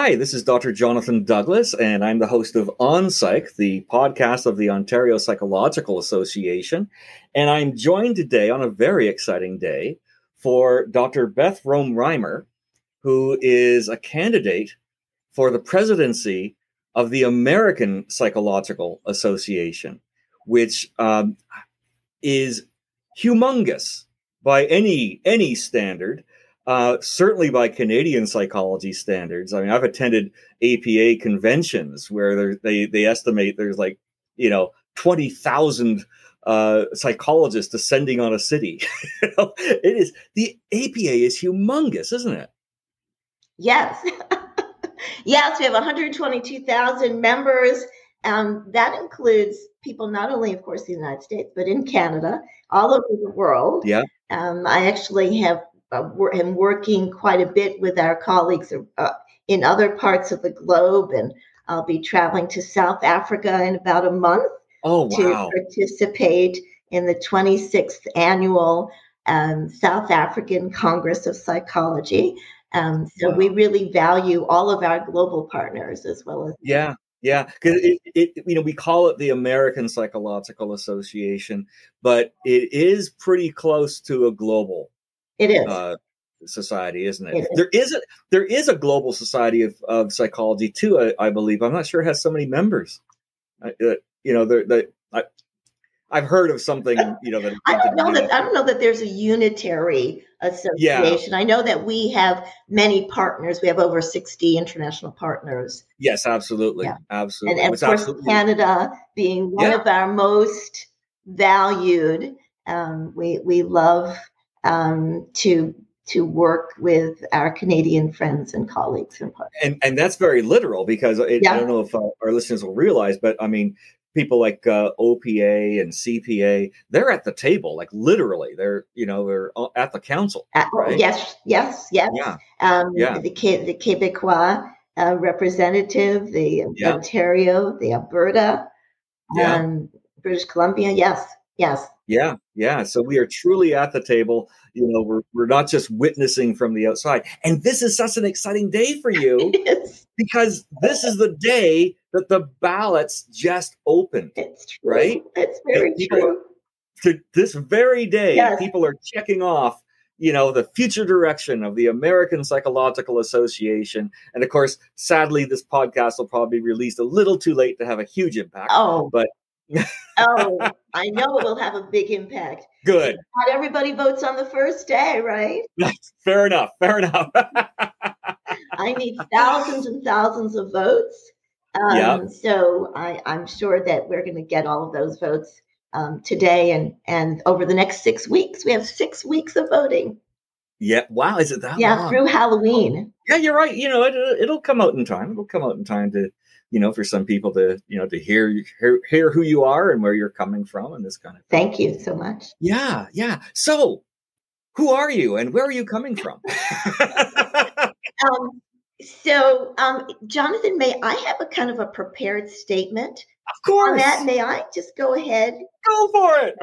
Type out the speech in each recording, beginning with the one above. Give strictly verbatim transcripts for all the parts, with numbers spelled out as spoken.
Hi, this is Doctor Jonathan Douglas, and I'm the host of OnPsych, the podcast of the Ontario Psychological Association. And I'm joined today on a very exciting day for Doctor Beth Rome-Reimer, who is a candidate for the presidency of the American Psychological Association, which um, is humongous by any any standard. Uh, certainly by Canadian psychology standards. I mean, I've attended A P A conventions where they they estimate there's like, you know, twenty thousand uh, psychologists descending on a city. You know, it is, the A P A is humongous, isn't it? Yes. Yes, we have one hundred twenty-two thousand members. Um, that includes people not only, of course, in the United States, but in Canada, all over the world. Yeah. Um, I actually have Uh, am working quite a bit with our colleagues uh, in other parts of the globe, and I'll be traveling to South Africa in about a month oh, wow. to participate in the twenty-sixth annual um, South African Congress of Psychology. Um, so wow. We really value all of our global partners as well as yeah. Yeah, because it, it, you know, we call it the American Psychological Association, but it is pretty close to a global It is uh, society, isn't it? it is. There is a there is a global society of, of psychology too. I, I believe. I'm not sure it has so many members. Uh, you know, the I, I've heard of something. You know, that I don't know that I don't know that there's a unitary association. Yeah. I know that we have many partners. We have over sixty international partners. Yes, absolutely, yeah. absolutely. And, and of course, absolutely... Canada being one yeah. of our most valued. Um, we we love. Um, to to work with our Canadian friends and colleagues and partners. And and that's very literal because it, yeah. I don't know if uh, our listeners will realize, but I mean, people like uh, O P A and C P A, they're at the table, like literally, they're you know they're at the council. Uh, right? Yes, yes, yes. Yeah. Um, yeah. The the Quebecois uh, representative, the yeah. Ontario, the Alberta, yeah. um, British Columbia. Yes, yes. Yeah, yeah. So we are truly at the table. You know, we're we're not just witnessing from the outside. And this is such an exciting day for you because this is the day that the ballots just opened. It's true. Right? It's very people, true. To this very day, yes. people are checking off, you know, the future direction of the American Psychological Association. And of course, sadly, this podcast will probably be released a little too late to have a huge impact. Oh, but oh, I know it will have a big impact. Good. Not everybody votes on the first day, right? Fair enough. Fair enough. I need thousands and thousands of votes. Um, yeah. So I, I'm sure that we're going to get all of those votes um, today and, and over the next six weeks. We have six weeks of voting. Yeah. Wow. Is it that yeah, long? Yeah, through Halloween. Yeah, you're right. You know, it, it'll come out in time. It'll come out in time to, you know, for some people to, you know, to hear, hear hear who you are and where you're coming from and this kind of thing. Thank you so much. Yeah, yeah. So, who are you and where are you coming from? um, so, um, Jonathan, may I have a kind of a prepared statement? Of course. On that, may I just go ahead? Go for it.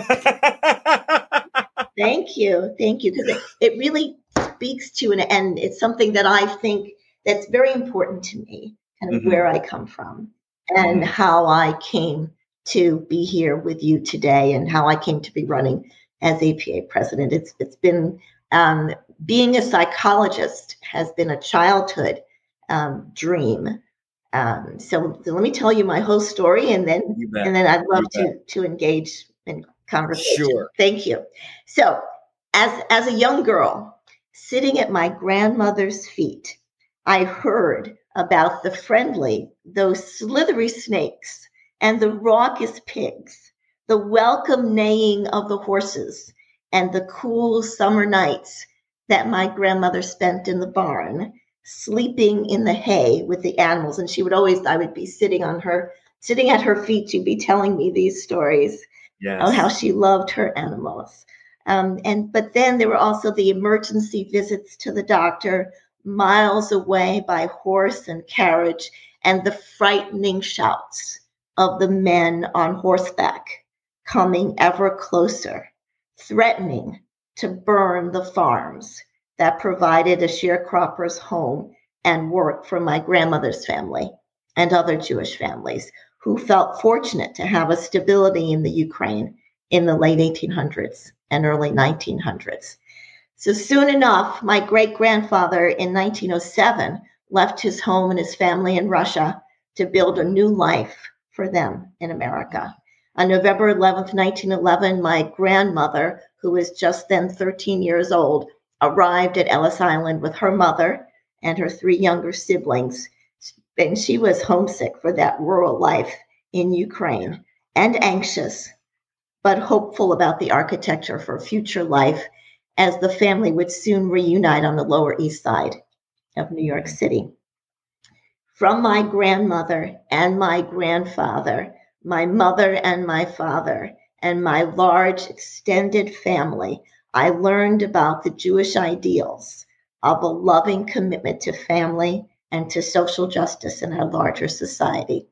Thank you. Thank you. Because it, it really speaks to, an, and it's something that I think that's very important to me. Kind of mm-hmm. where I come from and mm-hmm. how I came to be here with you today and how I came to be running as A P A president. It's it's been um, being a psychologist has been a childhood um, dream. Um, so, so let me tell you my whole story, and then and then I'd love to to engage in conversation. Sure. Thank you. So, as as a young girl sitting at my grandmother's feet, I heard about the friendly, those slithery snakes, and the raucous pigs, the welcome neighing of the horses, and the cool summer nights that my grandmother spent in the barn, sleeping in the hay with the animals. And she would always, I would be sitting on her, sitting at her feet, she'd be telling me these stories yes. of how she loved her animals. Um, and but then there were also the emergency visits to the doctor, miles away by horse and carriage, and the frightening shouts of the men on horseback coming ever closer, threatening to burn the farms that provided a sharecropper's home and work from my grandmother's family and other Jewish families who felt fortunate to have a stability in the Ukraine in the late eighteen hundreds and early nineteen hundreds. So soon enough, my great-grandfather in nineteen oh seven left his home and his family in Russia to build a new life for them in America. On November eleventh, nineteen eleven, my grandmother, who was just then thirteen years old, arrived at Ellis Island with her mother and her three younger siblings. And she was homesick for that rural life in Ukraine and anxious, but hopeful about the architecture for future life as the family would soon reunite on the Lower East Side of New York City. From my grandmother and my grandfather, my mother and my father, and my large extended family, I learned about the Jewish ideals of a loving commitment to family and to social justice in our larger society.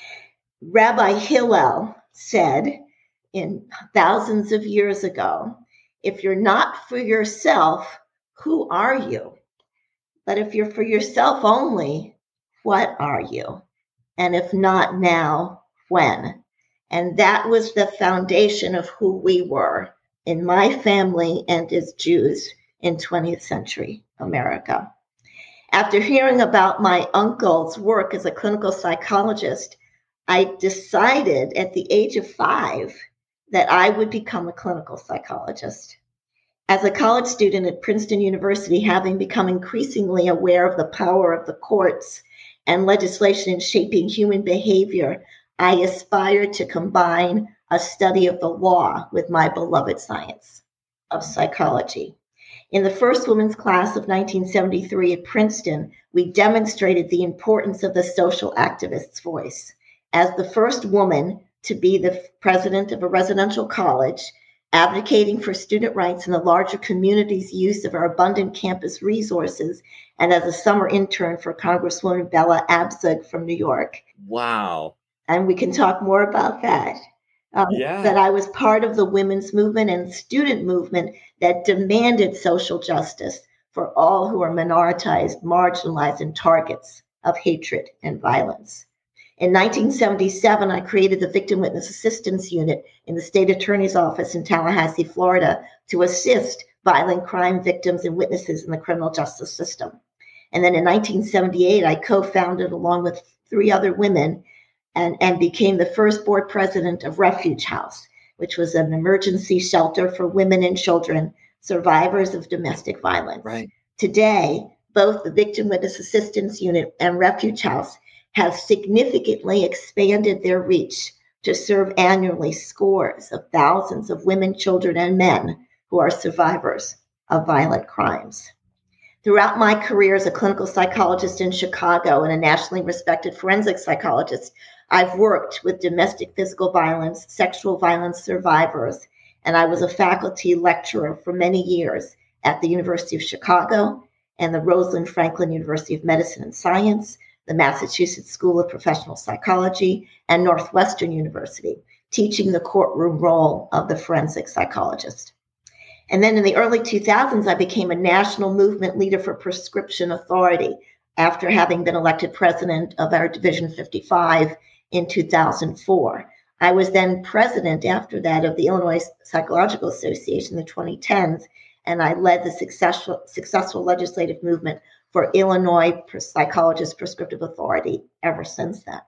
Rabbi Hillel said in thousands of years ago, if you're not for yourself, who are you? But if you're for yourself only, what are you? And if not now, when? And that was the foundation of who we were in my family and as Jews in twentieth century America. After hearing about my uncle's work as a clinical psychologist, I decided at the age of five that I would become a clinical psychologist. As a college student at Princeton University, having become increasingly aware of the power of the courts and legislation in shaping human behavior, I aspired to combine a study of the law with my beloved science of psychology. In the first women's class of nineteen seventy-three at Princeton, we demonstrated the importance of the social activist's voice. As the first woman to be the president of a residential college, advocating for student rights and the larger community's use of our abundant campus resources, and as a summer intern for Congresswoman Bella Abzug from New York. Wow. And we can talk more about that. Um, yeah. That I was part of the women's movement and student movement that demanded social justice for all who are minoritized, marginalized, and targets of hatred and violence. In nineteen seventy-seven, I created the Victim Witness Assistance Unit in the State Attorney's Office in Tallahassee, Florida, to assist violent crime victims and witnesses in the criminal justice system. And then in nineteen seventy-eight, I co-founded, along with three other women, and, and became the first board president of Refuge House, which was an emergency shelter for women and children, survivors of domestic violence. Right. Today, both the Victim Witness Assistance Unit and Refuge House have significantly expanded their reach to serve annually scores of thousands of women, children, and men who are survivors of violent crimes. Throughout my career as a clinical psychologist in Chicago and a nationally respected forensic psychologist, I've worked with domestic physical violence, sexual violence survivors, and I was a faculty lecturer for many years at the University of Chicago and the Rosalind Franklin University of Medicine and Science, the Massachusetts School of Professional Psychology, and Northwestern University, teaching the courtroom role of the forensic psychologist. And then in the early two thousands, I became a national movement leader for Prescription Authority after having been elected president of our Division fifty-five in two thousand four. I was then president after that of the Illinois Psychological Association in the twenty tens, and I led the successful, successful legislative movement for Illinois Psychologist Prescriptive Authority ever since then.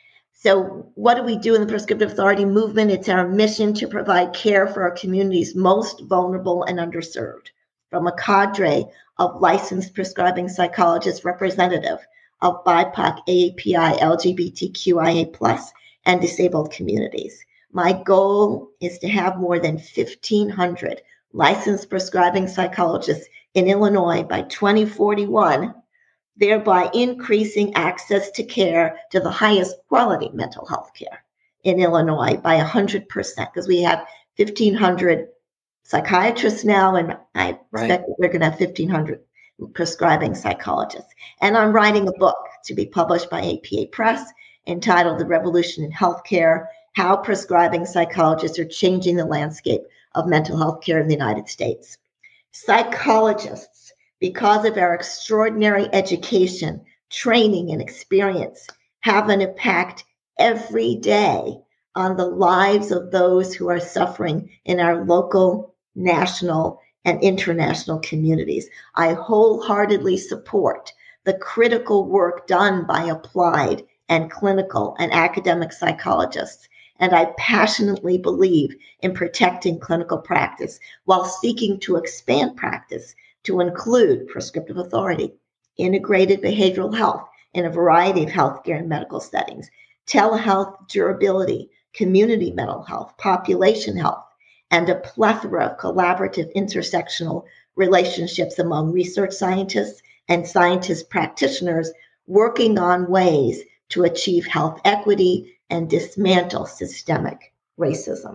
So what do we do in the Prescriptive Authority movement? It's our mission to provide care for our community's most vulnerable and underserved, from a cadre of licensed prescribing psychologists representative of B I P O C, A A P I, L G B T Q I A plus, and disabled communities. My goal is to have more than fifteen hundred licensed prescribing psychologists in Illinois by twenty forty-one, thereby increasing access to care, to the highest quality mental health care in Illinois by one hundred percent, because we have fifteen hundred psychiatrists now, and I Right. expect that we're going to have fifteen hundred prescribing psychologists. And I'm writing a book to be published by A P A Press entitled The Revolution in Healthcare: How Prescribing Psychologists Are Changing the Landscape of Mental Health Care in the United States. Psychologists because of our extraordinary education, training, and experience, have an impact every day on the lives of those who are suffering in our local, national, and international communities. I wholeheartedly support the critical work done by applied and clinical and academic psychologists, and I passionately believe in protecting clinical practice while seeking to expand practice to include prescriptive authority, integrated behavioral health in a variety of healthcare and medical settings, telehealth durability, community mental health, population health, and a plethora of collaborative intersectional relationships among research scientists and scientist practitioners working on ways to achieve health equity and dismantle systemic racism.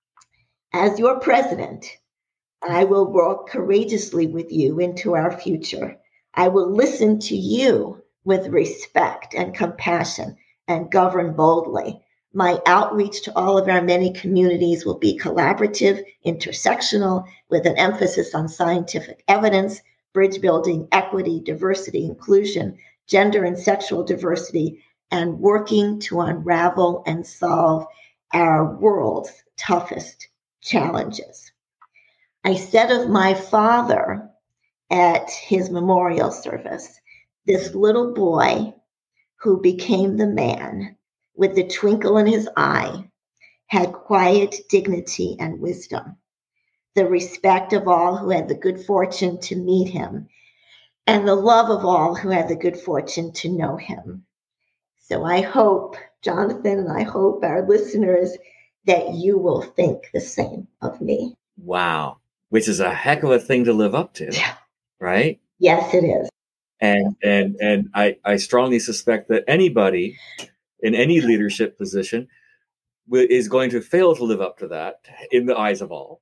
As your president, I will walk courageously with you into our future. I will listen to you with respect and compassion and govern boldly. My outreach to all of our many communities will be collaborative, intersectional, with an emphasis on scientific evidence, bridge building, equity, diversity, inclusion, gender and sexual diversity, and working to unravel and solve our world's toughest challenges. I said of my father at his memorial service, this little boy who became the man with the twinkle in his eye had quiet dignity and wisdom, the respect of all who had the good fortune to meet him, and the love of all who had the good fortune to know him. So I hope, Jonathan, and I hope our listeners, that you will think the same of me. Wow. Which is a heck of a thing to live up to, right? Yes, it is. And and and I, I strongly suspect that anybody in any leadership position w- is going to fail to live up to that in the eyes of all.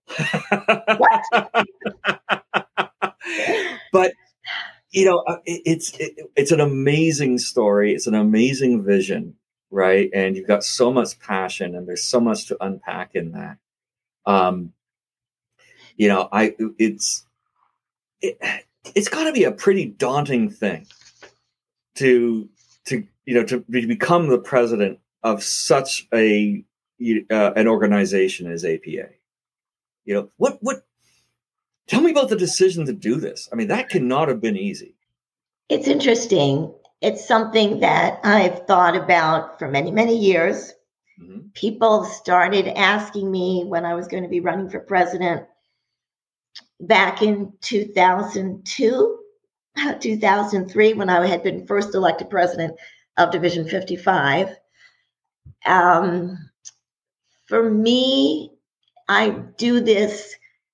But you know, it, it's it, it's an amazing story. It's an amazing vision, right? And you've got so much passion, and there's so much to unpack in that. Um, you know, I it's it, it's got to be a pretty daunting thing to to you know to become the president of such a uh, an organization as A P A. You know, what what tell me about the decision to do this. I mean, that cannot have been easy. It's interesting. It's something that I've thought about for many, many years. Mm-hmm. People started asking me when I was going to be running for president back in two thousand two, two thousand three, when I had been first elected president of Division fifty-five. Um, for me, I do this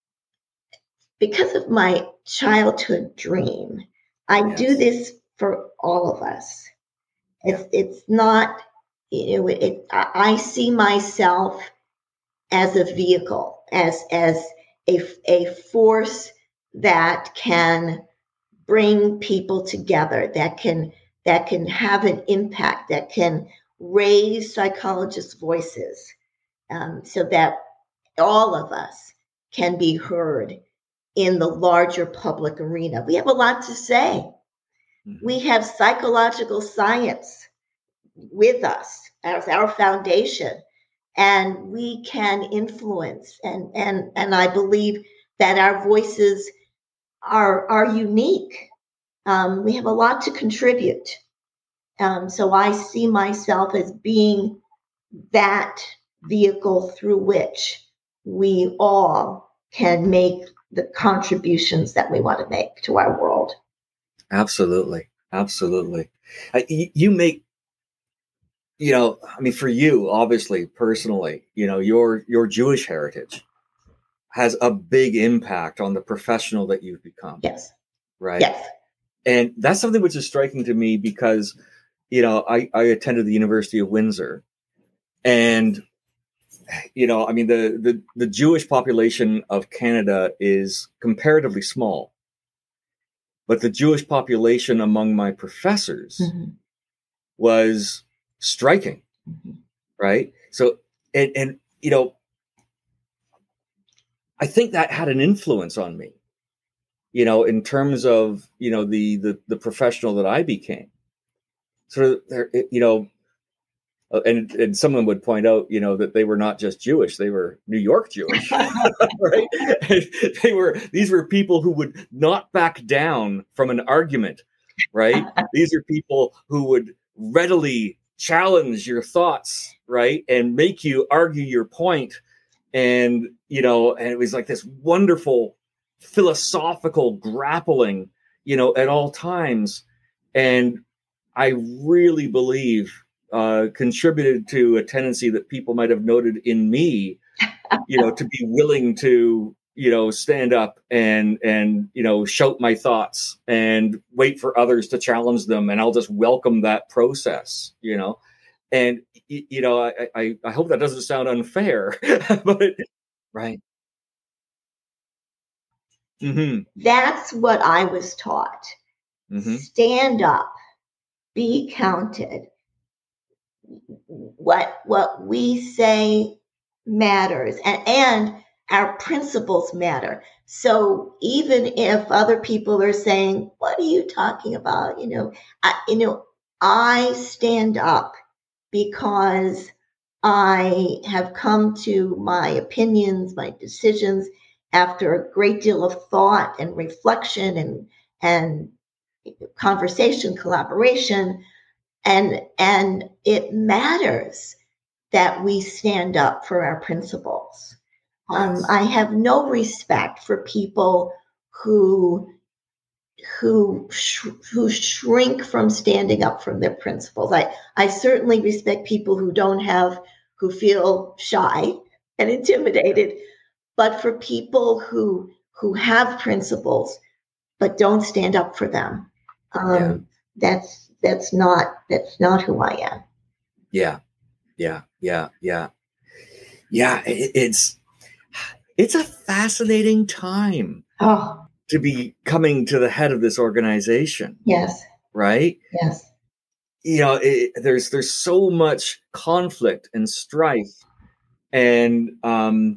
because of my childhood dream. I yes. do this for all of us. It's it's not, you know, it, it, I see myself as a vehicle, as as a, a force that can bring people together, that can that can have an impact, that can raise psychologists' voices, um, so that all of us can be heard in the larger public arena. We have a lot to say. Mm-hmm. We have psychological science with us as our foundation, and we can influence. And and and I believe that our voices are are unique. Um, we have a lot to contribute. Um, so I see myself as being that vehicle through which we all can make the contributions that we want to make to our world. Absolutely. Absolutely. Uh, you, you make, you know, I mean, for you, obviously, personally, you know, your, your Jewish heritage has a big impact on the professional that you've become. Yes. Right. Yes. And that's something which is striking to me because, you know, I, I attended the University of Windsor, and, you know, I mean, the, the, the Jewish population of Canada is comparatively small, but the Jewish population among my professors mm-hmm. was striking. Mm-hmm. Right. So, and, and, you know, I think that had an influence on me, you know, in terms of, you know, the the, the professional that I became. Sort of, there, you know, uh, and and someone would point out, you know, that they were not just Jewish; they were New York Jewish, right? They were these were people who would not back down from an argument, right? These are people who would readily challenge your thoughts, right, and make you argue your point, and you know, and it was like this wonderful philosophical grappling, you know, at all times, and I really believe uh, contributed to a tendency that people might have noted in me, you know, to be willing to, you know, stand up and, and, you know, shout my thoughts and wait for others to challenge them. And I'll just welcome that process, you know, and, you know, I, I, I hope that doesn't sound unfair, but right. Mm-hmm. That's what I was taught. Mm-hmm. Stand up. Be counted. What what we say matters, and, and our principles matter. So even if other people are saying, "What are you talking about?" You know, I, you know, I stand up because I have come to my opinions, my decisions after a great deal of thought and reflection and and conversation, collaboration. And, and it matters that we stand up for our principles. Um, yes. I have no respect for people who who sh- who shrink from standing up for their principles. I, I certainly respect people who don't have, who feel shy and intimidated. But for people who who have principles but don't stand up for them, um, yeah. that's That's not that's not who I am. Yeah, yeah, yeah, yeah, yeah. It, it's it's a fascinating time oh. to be coming to the head of this organization. Yes. Right. Yes. You know, it, there's there's so much conflict and strife, and um,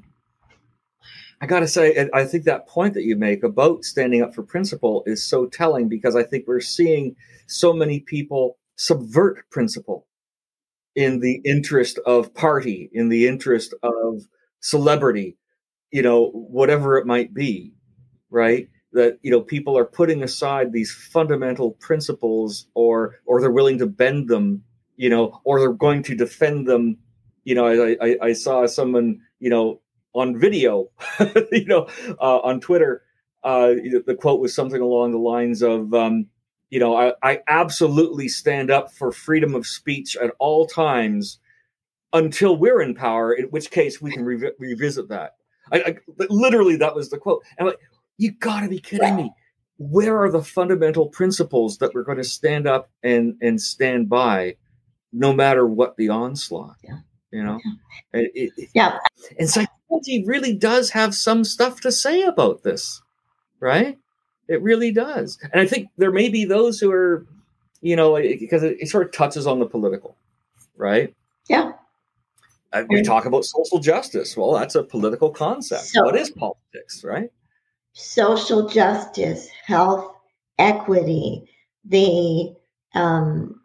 I got to say, I think that point that you make about standing up for principle is so telling, because I think we're seeing so many people subvert principle in the interest of party, in the interest of celebrity, you know, whatever it might be, right? That, you know, people are putting aside these fundamental principles, or or they're willing to bend them, you know, or they're going to defend them. You know, I, I, I saw someone, you know, on video, you know, uh, on Twitter, uh, the quote was something along the lines of, um, you know, I, I absolutely stand up for freedom of speech at all times until we're in power, in which case we can re- revisit that. I, I, literally, that was the quote. And I'm like, you got to be kidding me. Where are the fundamental principles that we're going to stand up and, and stand by no matter what the onslaught? Yeah. You know? It, it, yeah. And psychology really does have some stuff to say about this, right? It really does. And I think there may be those who are, you know, because it, it sort of touches on the political, right? Yeah. Uh, we talk about social justice. Well, that's a political concept. So, what is politics, right? Social justice, health, equity, the um,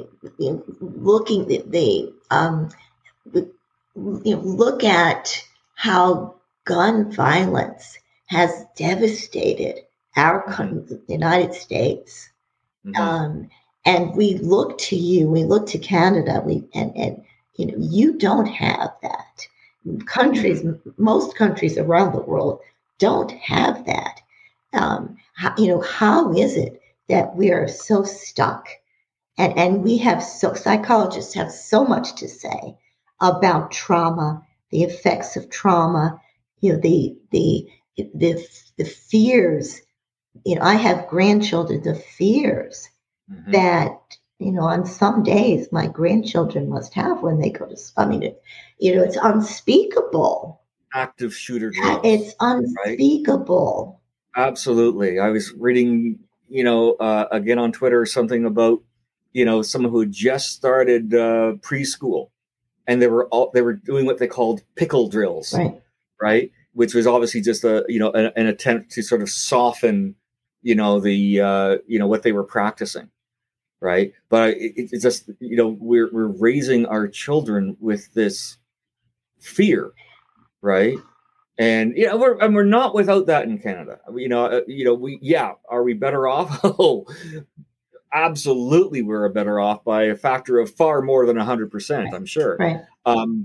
looking the, the um, you know, look at how gun violence has devastated our country, the United States. Mm-hmm. Um, and we look to you, we look to Canada, we and, and you know, you don't have that. Countries, mm-hmm. most countries around the world don't have that. Um, how, you know, how is it that we are so stuck? And and we have so psychologists have so much to say about trauma, the effects of trauma, you know, the the the the fears. You know, I have grandchildren, the fears mm-hmm. that, you know, on some days my grandchildren must have when they go to school. I mean, it, you know, it's unspeakable. Active shooter drills. It's unspeakable. Right? Absolutely. I was reading, you know, uh, again on Twitter, something about, you know, someone who had just started uh, preschool, and they were all, they were doing what they called pickle drills, right? Right, which was obviously just a, you know, an, an attempt to sort of soften you know, the, uh, you know, what they were practicing. Right. But it, it's just, you know, we're, we're raising our children with this fear. Right. And, you know, we're, and we're not without that in Canada. You know, uh, you know, we, yeah. Are we better off? Oh, absolutely. We're better off by a factor of far more than a hundred percent, I'm sure. Right. Um,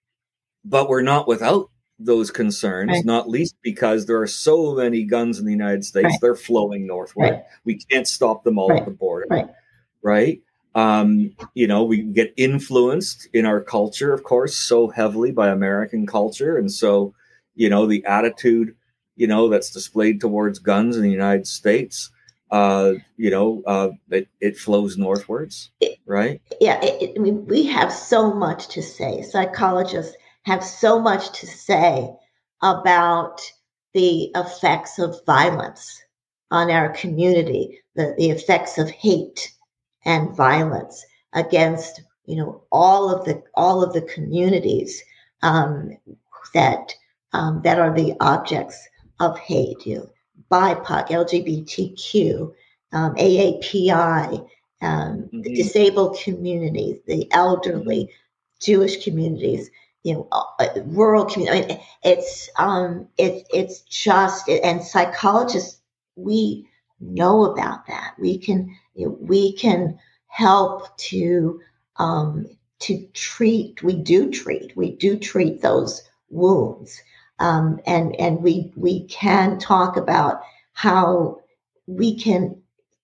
but we're not without those concerns, Right. not least because there are so many guns in the United States. Right. They're flowing northward. Right. We can't stop them all Right. at the border. Right. Right. Um, you know, we get influenced in our culture, of course, so heavily by American culture. And so, you know, the attitude, you know, that's displayed towards guns in the United States, uh, you know, uh, it, it flows northwards. Right. Yeah. It, it, I mean, we have so much to say. Psychologists have so much to say about the effects of violence on our community, the, the effects of hate and violence against, you know, all of the all of the communities um, that um, that are the objects of hate. You know, B I P O C, L G B T Q, um, A A P I, um, mm-hmm. the disabled communities, the elderly, Jewish communities, you know, uh, rural communities. I mean, it's um, it, it's just, and psychologists, we know about that. We can. You know, we can help to um, to treat. We do treat. We do treat those wounds, um, and and we we can talk about how we can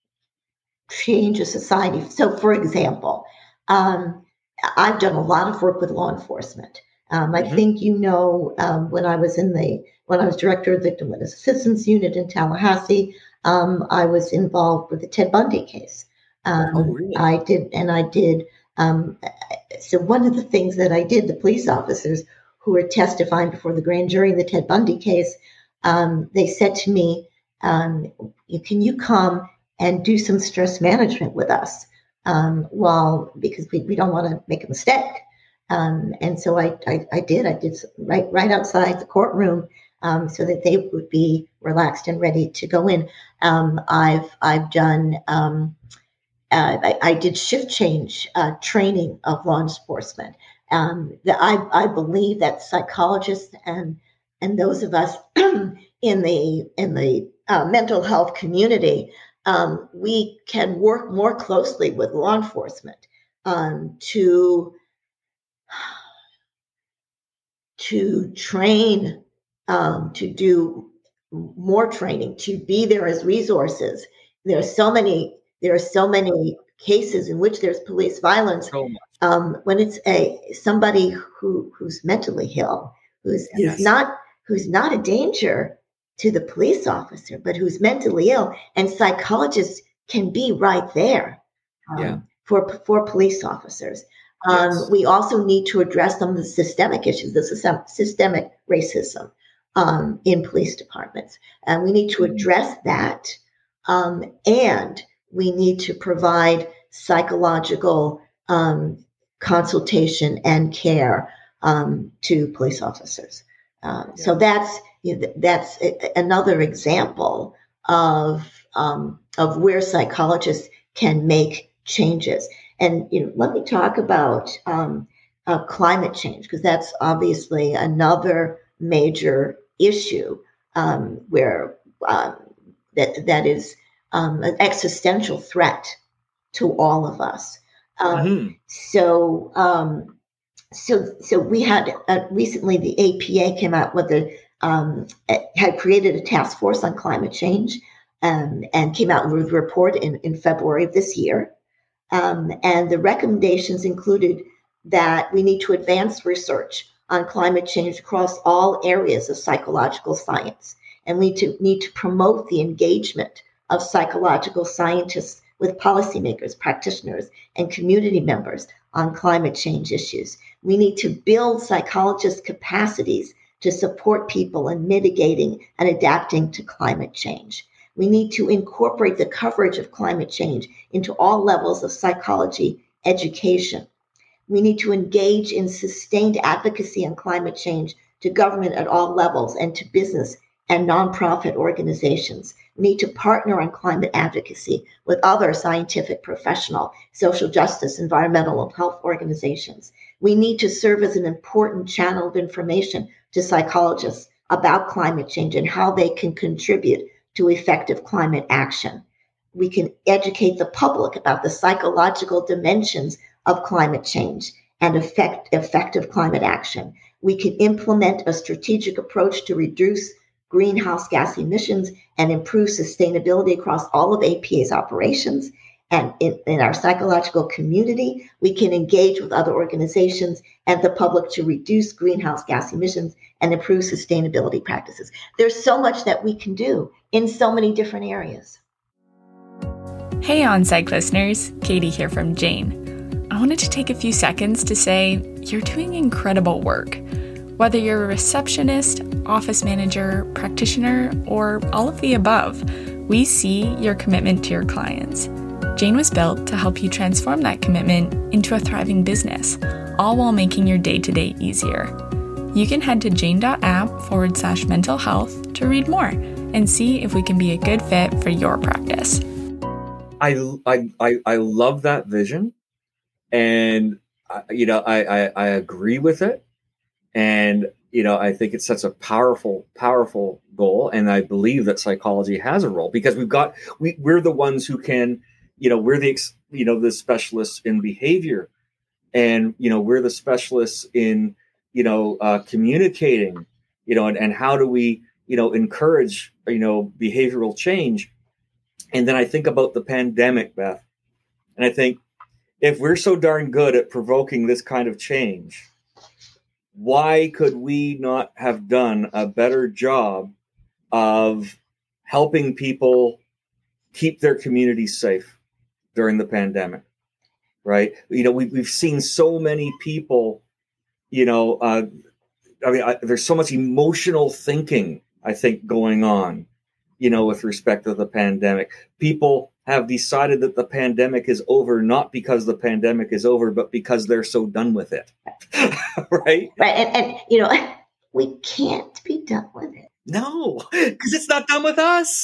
change a society. So, for example, um, I've done a lot of work with law enforcement. Um, I mm-hmm. think you know um, when I was in the when I was director of the Victim Witness Assistance Unit in Tallahassee. Um, I was involved with the Ted Bundy case. Um, oh, really? I did, and I did. Um, so one of the things that I did, the police officers who were testifying before the grand jury in the Ted Bundy case, um, they said to me, um, "Can you come and do some stress management with us?" Um, well, because we, we don't want to make a mistake. Um, and so I, I I did. I did right right outside the courtroom. Um, so that they would be relaxed and ready to go in. Um, I've I've done um, uh, I, I did shift change uh, training of law enforcement. Um, the, I I believe that psychologists and and those of us in the in the uh, mental health community, um, we can work more closely with law enforcement um, to to train. Um, to do more training, to be there as resources. There are so many. There are so many cases in which there's police violence. So um, when it's a somebody who who's mentally ill, who's, yes. who's not who's not a danger to the police officer, but who's mentally ill, and psychologists can be right there um, yeah. for for police officers. Um, yes. We also need to address some of the systemic issues, the systemic racism. Um, in police departments. And we need to address that. Um, and we need to provide psychological um, consultation and care um, to police officers. Um, yeah. So that's you know, that's a, another example of um, of where psychologists can make changes. And you know, let me talk about um, uh, climate change, because that's obviously another major issue um, where um, that that is um, an existential threat to all of us. Um, mm-hmm. So, um, so, so we had uh, recently the A P A came out with a um, had created a task force on climate change um, and came out with a report in, in February of this year. Um, and the recommendations included that we need to advance research on climate change across all areas of psychological science. And we to, need to promote the engagement of psychological scientists with policymakers, practitioners, and community members on climate change issues. We need to build psychologists' capacities to support people in mitigating and adapting to climate change. We need to incorporate the coverage of climate change into all levels of psychology education. We need to engage in sustained advocacy on climate change to government at all levels and to business and nonprofit organizations. need to partner on climate advocacy with other scientific, professional, social justice, environmental, and health organizations. We need to serve as an important channel of information to psychologists about climate change and how they can contribute to effective climate action. We can educate the public about the psychological dimensions of climate change and effect, effective climate action. We can implement a strategic approach to reduce greenhouse gas emissions and improve sustainability across all of A P A's operations. And in, in our psychological community, we can engage with other organizations and the public to reduce greenhouse gas emissions and improve sustainability practices. There's so much that we can do in so many different areas. Hey OnPsych listeners, Katie here from Jane. I wanted to take a few seconds to say you're doing incredible work. Whether you're a receptionist, office manager, practitioner, or all of the above, we see your commitment to your clients. Jane was built to help you transform that commitment into a thriving business, all while making your day-to-day easier. You can head to jane.app forward slash mental health to read more and see if we can be a good fit for your practice. I, I, I, I love that vision. And, uh, you know, I, I, I agree with it. And, you know, I think it sets a powerful, powerful goal. And I believe that psychology has a role because we've got, we, we're the ones who can, you know, we're the, you know, the specialists in behavior and, you know, we're the specialists in, you know, uh, communicating, you know, and, and how do we, you know, encourage, you know, behavioral change. And then I think about the pandemic, Beth, and I think if we're so darn good at provoking this kind of change, why could we not have done a better job of helping people keep their communities safe during the pandemic, right? You know, we, we've seen so many people, you know, uh, I mean, I, there's so much emotional thinking, I think, going on, you know, with respect to the pandemic. People have decided that the pandemic is over, not because the pandemic is over, but because they're so done with it. Right? Right. And, and, you know, we can't be done with it. No, because it's not done with us.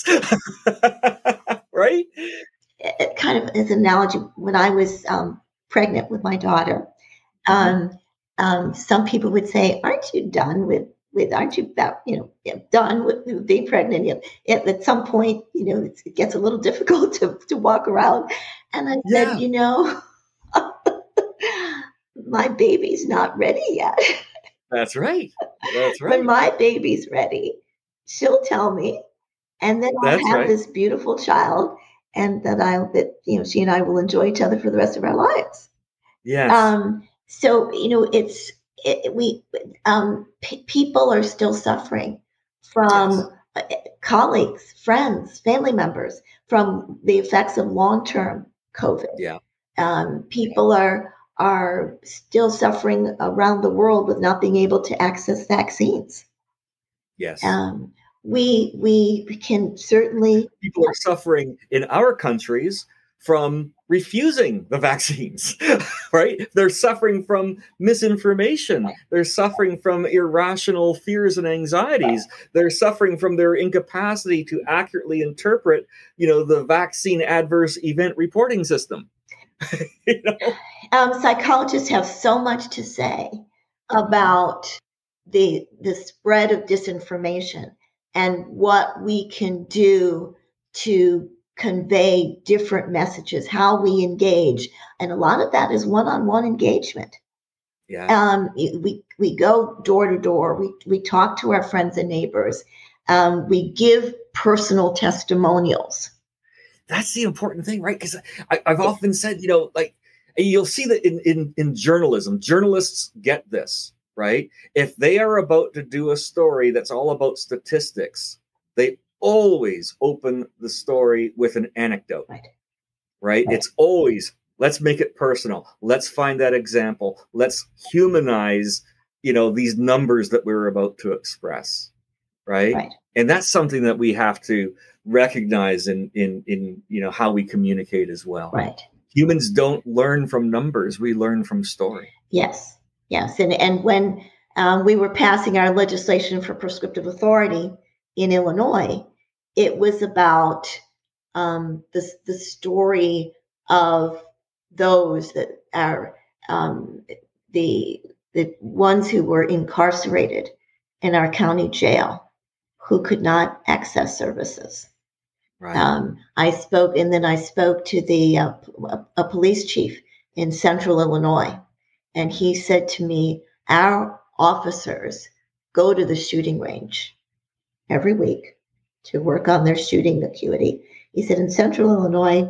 Right? It kind of as an analogy, when I was um, pregnant with my daughter, um, um, some people would say, aren't you done with With, aren't you about, you know, done with being pregnant? You know, at, at some point, you know, it's, it gets a little difficult to, to walk around. And I Yeah. said, you know, my baby's not ready yet. That's right. That's right. When my baby's ready, she'll tell me, and then I'll That's have right. this beautiful child, and that I, that you know, she and I will enjoy each other for the rest of our lives. Yes. Um. So you know, it's. It, we um, p- people are still suffering from yes. uh, colleagues, friends, family members from the effects of long-term COVID. Yeah. Um, people are are still suffering around the world with not being able to access vaccines. Yes. Um, we we can certainly people are suffering in our countries from refusing the vaccines, right? They're suffering from misinformation. They're suffering from irrational fears and anxieties. They're suffering from their incapacity to accurately interpret, you know, the vaccine adverse event reporting system. You know? um, psychologists have so much to say about the the spread of disinformation and what we can do to convey different messages, how we engage. And a lot of that is one-on-one engagement. Yeah. Um, we, we go door to door. We, we talk to our friends and neighbors. Um, we give personal testimonials. That's the important thing, right? Because I've often said, you know, like you'll see that in, in, in journalism, journalists get this, right? If they are about to do a story that's all about statistics, they always open the story with an anecdote, right. right? It's always, let's make it personal. Let's find that example. Let's humanize, you know, these numbers that we're about to express, right? right. And that's something that we have to recognize in, in, in, you know, how we communicate as well. Right. Humans don't learn from numbers. We learn from story. Yes. Yes. And, and when um, we were passing our legislation for prescriptive authority in Illinois, it was about um, the, the story of those that are um, the, the ones who were incarcerated in our county jail who could not access services. Right. Um, I spoke, and then I spoke to the uh, a police chief in Central Illinois, and he said to me, our officers go to the shooting range every week to work on their shooting acuity. He said, in Central Illinois,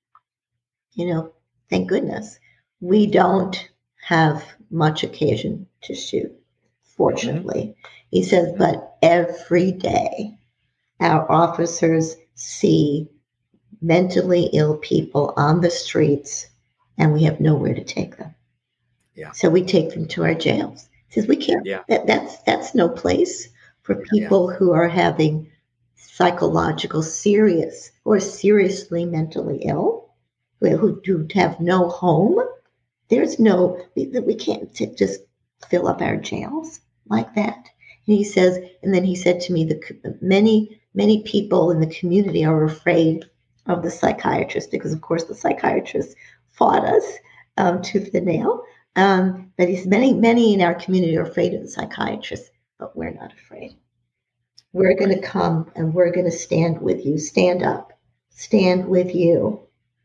you know, thank goodness, we don't have much occasion to shoot, fortunately. Mm-hmm. He says, but every day our officers see mentally ill people on the streets, and we have nowhere to take them. Yeah. So we take them to our jails. He says, we can't. Yeah. That, that's that's no place for people yeah. who are having psychological, serious, or seriously mentally ill, who, who have no home. There's no, we, we can't t- just fill up our jails like that. And he says, and then he said to me, the many, many people in the community are afraid of the psychiatrist because, of course, the psychiatrist fought us um, tooth and nail. Um, but he's many, many in our community are afraid of the psychiatrist, but we're not afraid. We're going to come and we're going to stand with you, stand up, stand with you,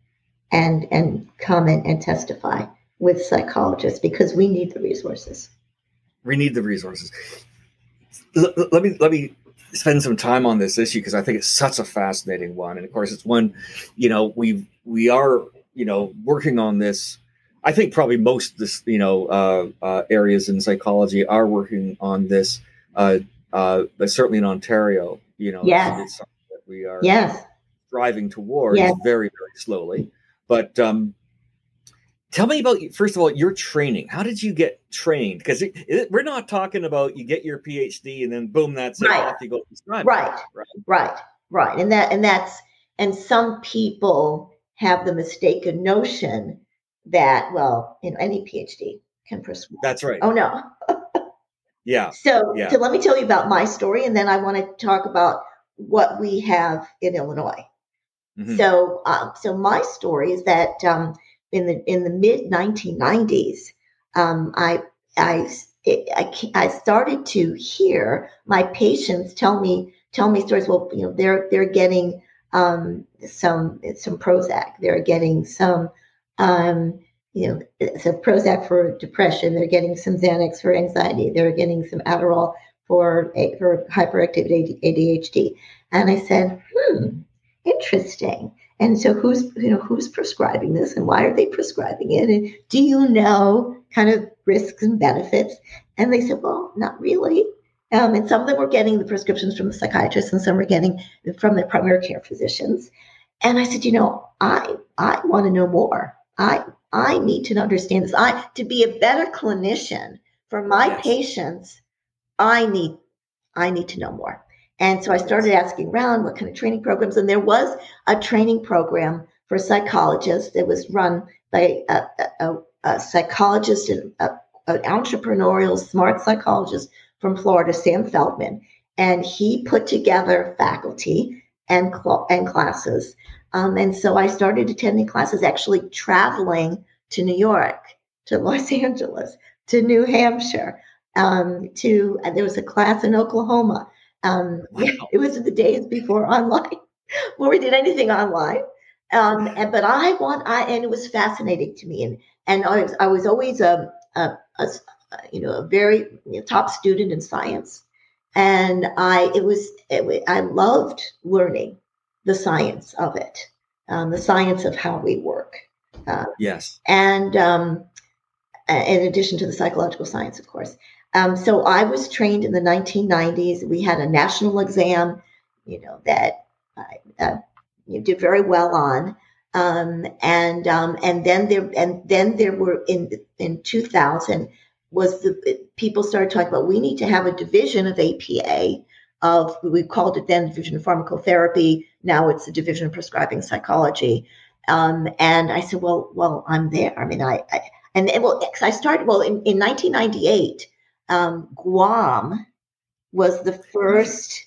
and and come in and testify with psychologists because we need the resources. We need the resources. L- let me let me spend some time on this issue because I think it's such a fascinating one, and of course, it's one, you know, we we are you know working on this. I think probably most this you know uh, uh, areas in psychology are working on this, uh, uh, but certainly in Ontario, you know, yes. it's, it's something that we are yes. driving towards yes. very very slowly. But um, tell me about, first of all, your training. How did you get trained? Because it, it, we're not talking about you get your PhD and then boom, that's right. it. Off you go. Right. right, right, right, and that and that's and some people have the mistaken notion that, well, you know, any PhD can prescribe. That's right. Oh no. yeah. So, yeah. so let me tell you about my story, and then I want to talk about what we have in Illinois. Mm-hmm. So, um, so my story is that um, in the in the mid nineteen nineties, um, I I, it, I I started to hear my patients tell me tell me stories. Well, you know, they're they're getting um, some some Prozac, they're getting some um, you know some Prozac for depression, they're getting some Xanax for anxiety, they're getting some Adderall for for hyperactive A D H D, and I said, hmm. Interesting. And so who's, you know, who's prescribing this and why are they prescribing it? And do you know kind of risks and benefits? And they said, well, not really. Um, and some of them were getting the prescriptions from the psychiatrists and some were getting from the primary care physicians. And I said, you know, I, I want to know more. I, I need to understand this. I, to be a better clinician for my yes. patients, I need, I need to know more. And so I started asking around what kind of training programs, and there was a training program for psychologists that was run by a, a, a psychologist, and a, an entrepreneurial, smart psychologist from Florida, Sam Feldman, and he put together faculty and cl- and classes. Um, and so I started attending classes, actually traveling to New York, to Los Angeles, to New Hampshire, um, to uh, there was a class in Oklahoma. Um, wow. It was the days before online, before we did anything online. Um, and, but I want, I, and it was fascinating to me. And, and I was, I was always a, a, a you know, a very you know, top student in science. And I, it was, it, I loved learning the science of it, um, the science of how we work. Uh, yes. And um, in addition to the psychological science, of course. Um, so I was trained in the nineteen nineties. We had a national exam, you know, that I uh, you did very well on, um, and um, and then there and then there were in in two thousand was the people started talking about we need to have a division of A P A of we called it then division of pharmacotherapy. Now it's the division of prescribing psychology. Um, and I said, well, well, I'm there. I mean, I, I and, and well, I started well in, in nineteen ninety-eight. Um, Guam was the first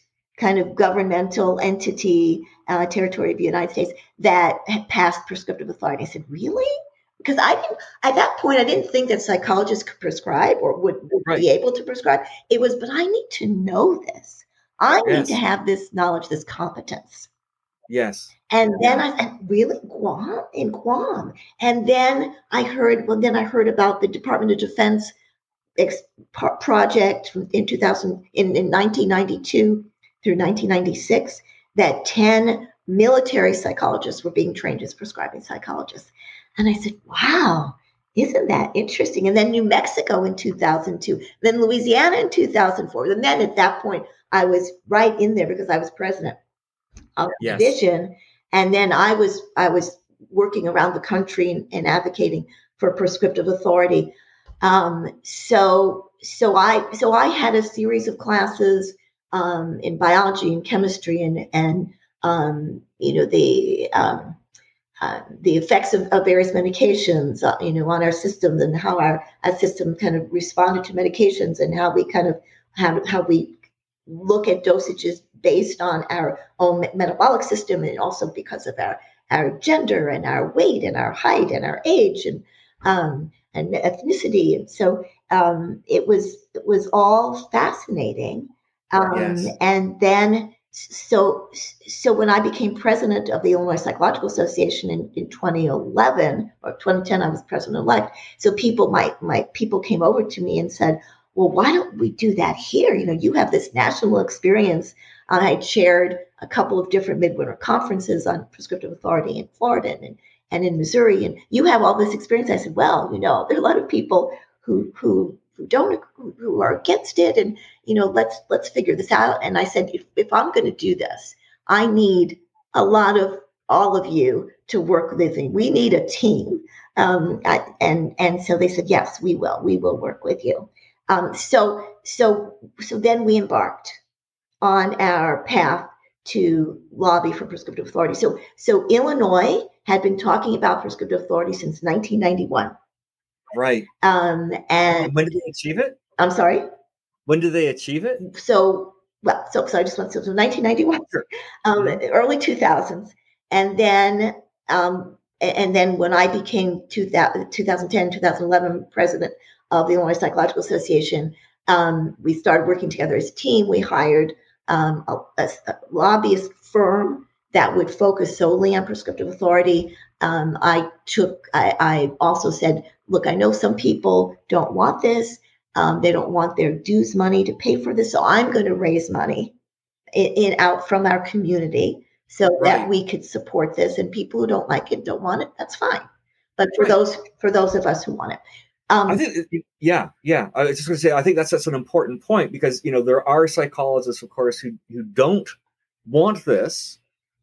kind of governmental entity, uh, territory of the United States that had passed prescriptive authority. I said, really? Because I didn't, at that point, I didn't think that psychologists could prescribe or would, would Right. be able to prescribe. It was, but I need to know this. I Yes. need to have this knowledge, this competence. Yes. And then Yeah. I said, really, Guam? In Guam? And then I heard, well, then I heard about the Department of Defense ex- pro- project in two thousand, in, in nineteen ninety-two through nineteen ninety-six, that ten military psychologists were being trained as prescribing psychologists. And I said, wow, isn't that interesting? And then New Mexico in two thousand two, then Louisiana in two thousand four. And then at that point, I was right in there because I was president of the Yes. division. And then I was I was working around the country and, and advocating for prescriptive authority. Um, so so I so I had a series of classes um, in biology and chemistry and and um, you know the um, uh, the effects of, of various medications, uh, you know, on our systems and how our, our system kind of responded to medications and how we kind of how how we look at dosages based on our own metabolic system and also because of our our gender and our weight and our height and our age and um, and ethnicity. And so um, it was it was all fascinating. Um, Yes. And then so so when I became president of the Illinois Psychological Association in, in twenty eleven or twenty ten, I was president-elect. So people, my my people came over to me and said, well, why don't we do that here? You know, you have this national experience. I had chaired a couple of different midwinter conferences on prescriptive authority in Florida and, and in Missouri, and you have all this experience. I said, well, you know, there are a lot of people who who who don't who are against it, and you know, let's let's figure this out. And I said, if, if I'm going to do this, I need a lot of all of you to work with me. We need a team. Um, I, and and so they said, yes, we will. We will work with you. Um, so so so then we embarked on our path to lobby for prescriptive authority. So so Illinois had been talking about prescriptive authority since nineteen ninety-one. Right. Um, and when did they achieve it? I'm sorry? When did they achieve it? So, well, so, so I just want to, so nineteen ninety-one, Sure. um, Mhm. early two thousands. And then, um, and then when I became two thousand, twenty ten, twenty eleven president of the Illinois Psychological Association, um, we started working together as a team. We hired um, a, a, a lobbyist firm that would focus solely on prescriptive authority. Um, I took, I, I also said, look, I know some people don't want this. Um, they don't want their dues money to pay for this. So I'm going to raise money in, in out from our community so Right. that we could support this. And people who don't like it, don't want it, that's fine. But for Right. those for those of us who want it. Um, I think, yeah, yeah. I was just going to say, I think that's that's an important point because you know there are psychologists, of course, who who don't want this.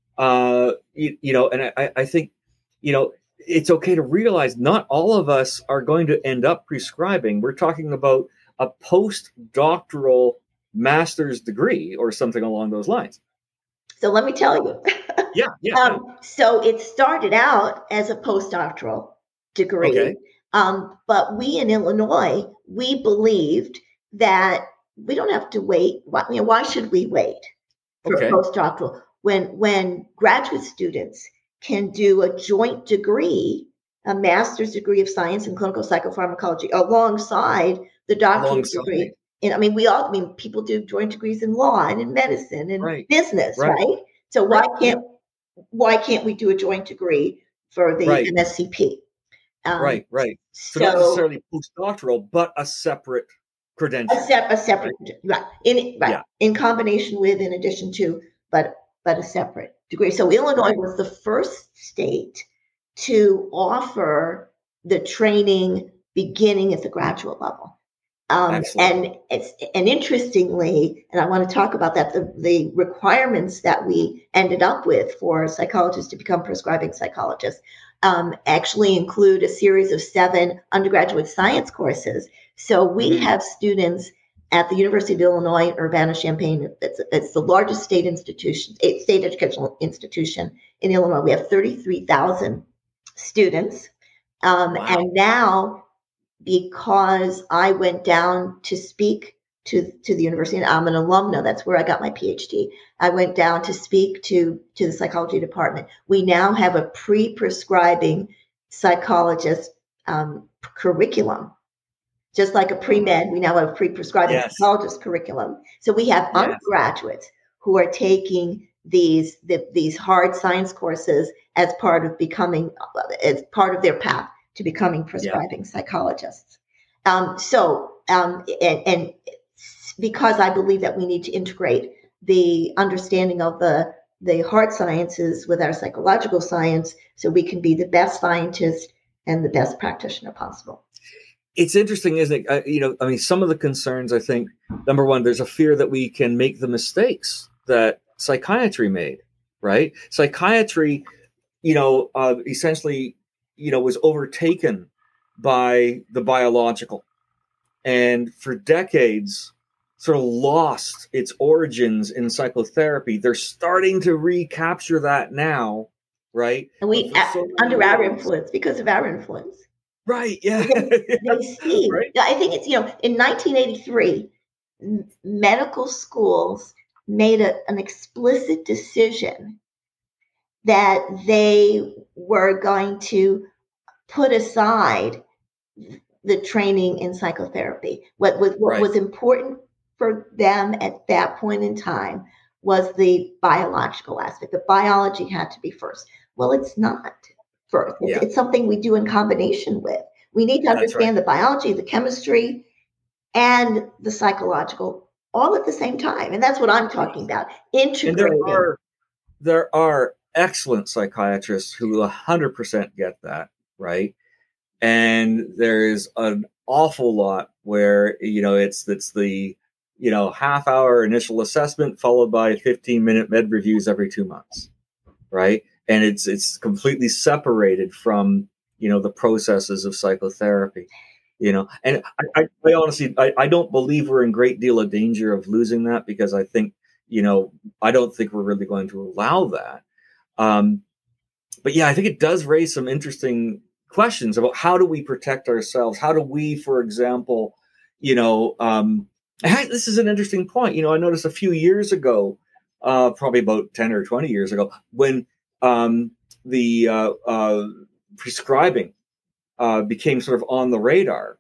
Uh, you, you know, and I, I think, you know, it's okay to realize not all of us are going to end up prescribing. We're talking about a postdoctoral master's degree or something along those lines. So let me tell you. Yeah, yeah. um, yeah. So it started out as a postdoctoral degree. Okay. Um, but we in Illinois, we believed that we don't have to wait. Why, you know, why should we wait for Okay. postdoctoral when when graduate students can do a joint degree, a master's degree of science in clinical psychopharmacology, alongside the doctoral Alongside. degree? And I mean, we all, I mean, people do joint degrees in law and in medicine and Right. business, Right. right? So Right. why can't why can't we do a joint degree for the Right. M S C P? Um, Right, right. So, So, not necessarily postdoctoral, but a separate credential. a, sep- a separate, right. In right Yeah. in combination with, in addition to, but but a separate degree. So Illinois Right. was the first state to offer the training beginning at the graduate level. Um, Excellent. and it's and interestingly, and I want to talk about that, the, the requirements that we ended up with for psychologists to become prescribing psychologists um, actually include a series of seven undergraduate science courses. So we Mhm. have students at the University of Illinois, Urbana-Champaign. It's, it's the largest state institution, state educational institution in Illinois. We have thirty-three thousand students. Um, Wow. And now, because I went down to speak to, to the university, and I'm an alumna. That's where I got my PhD. I went down to speak to, to the psychology department. We now have a pre-prescribing psychologist um, curriculum. Just like a pre-med, we now have a pre-prescribing yes. psychologist curriculum. So we have yes. undergraduates who are taking these the, these hard science courses as part of becoming, as part of their path to becoming prescribing yeah. psychologists. Um, so, um, and, and because I believe that we need to integrate the understanding of the the hard sciences with our psychological science, so we can be the best scientist and the best practitioner possible. It's interesting, isn't it? Uh, you know, I mean, some of the concerns, I think, number one, there's a fear that we can make the mistakes that psychiatry made, right? Psychiatry, you know, uh, essentially, you know, was overtaken by the biological, and for decades, sort of lost its origins in psychotherapy. They're starting to recapture that now, right? And we, so under our influence, because of our influence. Right, yeah. They, they see. Right? I think it's, you know, in nineteen eighty-three, medical schools made a, an explicit decision that they were going to put aside the training in psychotherapy. What was, what right. was important for them at that point in time was the biological aspect. The biology had to be first. Well, it's not first. It's, yeah. it's something we do in combination with. We need to understand right. the biology, the chemistry, and the psychological all at the same time. And that's what I'm talking about. Integrating. And there are, there are excellent psychiatrists who one hundred percent get that, right? And there's an awful lot where, you know, it's it's the, you know, half hour initial assessment followed by fifteen minute med reviews every two months, right? And it's it's completely separated from, you know, the processes of psychotherapy, you know. And I, I, I honestly, I, I don't believe we're in great deal of danger of losing that, because I think, you know, I don't think we're really going to allow that. Um, but yeah, I think it does raise some interesting questions about how do we protect ourselves? How do we, for example, you know, um, this is an interesting point. You know, I noticed a few years ago, uh, probably about ten or twenty years ago, when um, the uh, uh, prescribing uh, became sort of on the radar,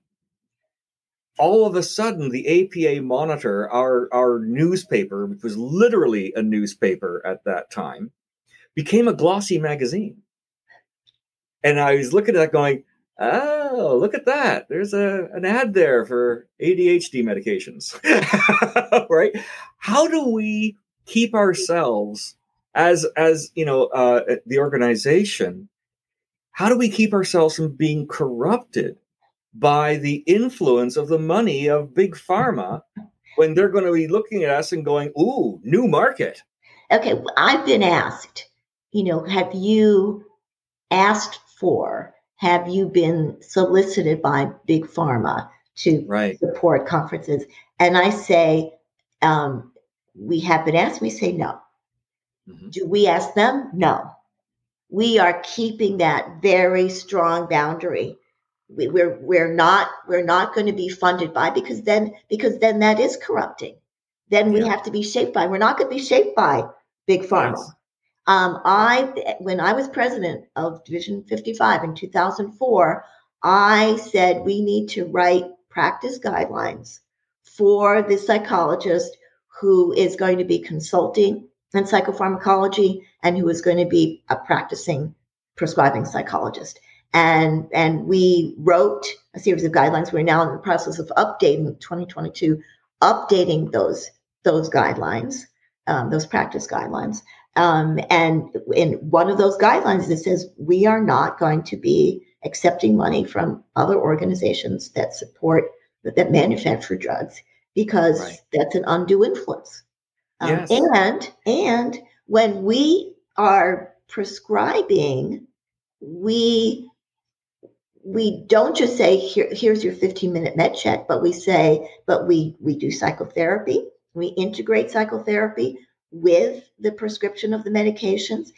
all of a sudden the A P A Monitor, our, our newspaper, which was literally a newspaper at that time, became a glossy magazine. And I was looking at that going, oh, look at that. There's a an ad there for A D H D medications, right? How do we keep ourselves as, as you know, uh, the organization, how do we keep ourselves from being corrupted by the influence of the money of big pharma when they're going to be looking at us and going, ooh, new market? Okay, I've been asked, you know, have you asked for, have you been solicited by big pharma to right. support conferences? And I say, um, we have been asked, we say no. Mm-hmm. Do we ask them? No. We are keeping that very strong boundary. We, we're we're not we're not going to be funded by, because then because then that is corrupting. Then we yeah. have to be shaped by. We're not going to be shaped by big pharma. Yes. Um, I, when I was president of Division fifty-five in two thousand four, I said we need to write practice guidelines for the psychologist who is going to be consulting in psychopharmacology and who is going to be a practicing prescribing psychologist. And, and we wrote a series of guidelines. We're now in the process of updating twenty twenty-two, updating those, those guidelines, um, those practice guidelines. Um, and in one of those guidelines, it says we are not going to be accepting money from other organizations that support, that, that manufacture drugs, because right. that's an undue influence. Um, yes. And and when we are prescribing, we we don't just say, Here, here's your fifteen minute med check, but we say, but we we do psychotherapy. We integrate psychotherapy with the prescription of the medications.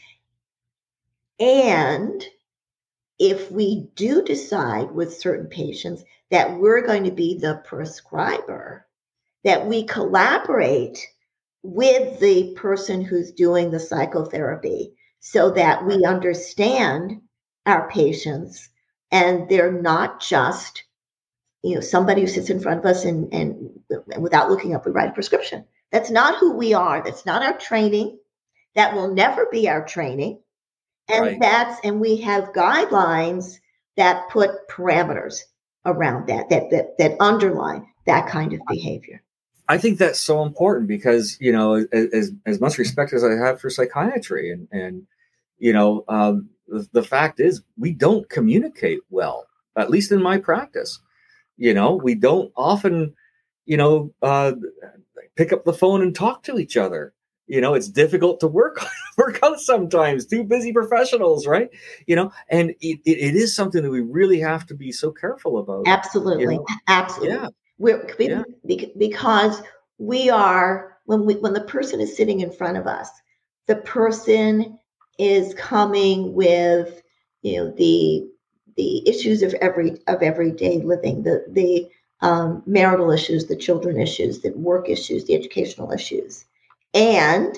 And if we do decide with certain patients that we're going to be the prescriber, that we collaborate with the person who's doing the psychotherapy so that we understand our patients and they're not just, you know, somebody who sits in front of us and, and, and without looking up, we write a prescription. That's not who we are. That's not our training. That will never be our training. And Right. that's, and we have guidelines that put parameters around that, that, that, that underline that kind of behavior. I think that's so important because, you know, as as much respect as I have for psychiatry, and, and you know, um, the, the fact is we don't communicate well, at least in my practice. You know, we don't often, you know, uh, pick up the phone and talk to each other. You know, it's difficult to work work out sometimes. Two busy professionals, right? You know, and it, it, it is something that we really have to be so careful about. Absolutely, you know? absolutely. Yeah. We're Yeah. because we are when we when the person is sitting in front of us, the person is coming with, you know, the the issues of every of everyday living, the the um, marital issues, the children issues, the work issues, the educational issues, and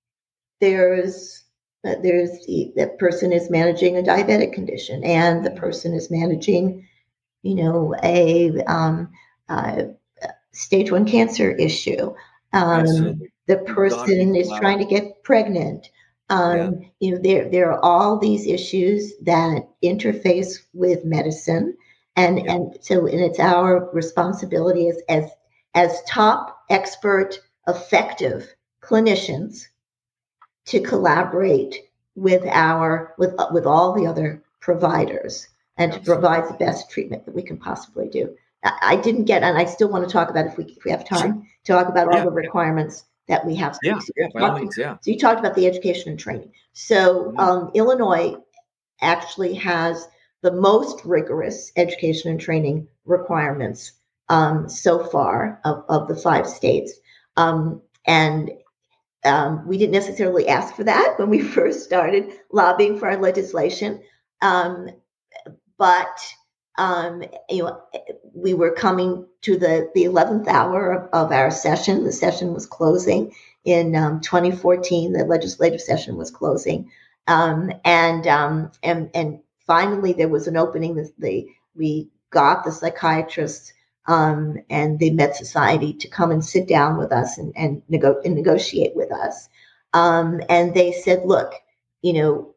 there's uh, there's the that person is managing a diabetic condition, and the person is managing, you know, a um, uh, stage one cancer issue. Um, Absolutely. the You've got to be person is collaborative. trying to get pregnant. Um, Yeah. You know, there there are all these issues that interface with medicine, and Yeah. and so and it's our responsibility as as as top expert, effective clinicians to collaborate with our with with all the other providers and to Absolutely. provide the best treatment that we can possibly do. I, I didn't get, and I still want to talk about if we if we have time to talk about all Yeah. the requirements that we have. Yeah. So Yeah. you By all talked- means. Yeah. So you talked about the education and training. So Mhm. um, Illinois actually has the most rigorous education and training requirements um, so far of, of the five states. Um, and um, we didn't necessarily ask for that when we first started lobbying for our legislation. Um, but um, you know, we were coming to the, the eleventh hour of, of our session. The session was closing in um, twenty fourteen. The legislative session was closing. Um, and, um, and, and finally there was an opening. The, the, we got the psychiatrists um, and the Med Society to come and sit down with us and, and, nego- and negotiate with us. Um, and they said, look, you know,